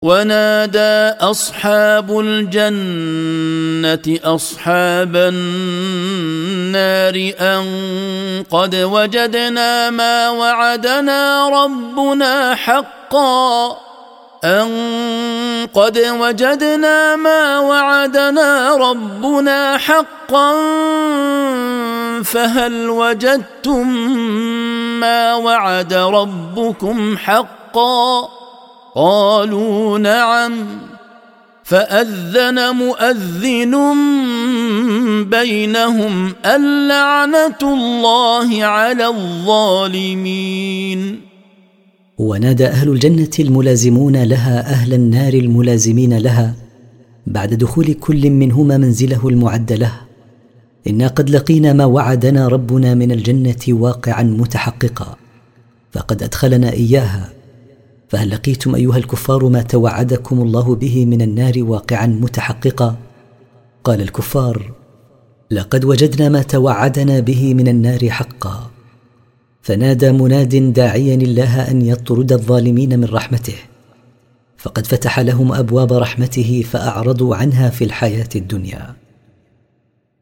ونادى أصحاب الجنة أصحاب النار أن قد وجدنا ما وعدنا ربنا حقا فهل وجدتم ما وعد ربكم حقا قالوا نعم فأذن مؤذن بينهم اللعنة الله على الظالمين. ونادى أهل الجنة الملازمون لها أهل النار الملازمين لها بعد دخول كل منهما منزله المعد له: إنا قد لقينا ما وعدنا ربنا من الجنة واقعا متحققا فقد أدخلنا إياها، فهل لقيتم أيها الكفار ما توعدكم الله به من النار واقعا متحققا؟ قال الكفار: لقد وجدنا ما توعدنا به من النار حقا. فنادى مناد داعيا الله أن يطرد الظالمين من رحمته، فقد فتح لهم أبواب رحمته فأعرضوا عنها في الحياة الدنيا.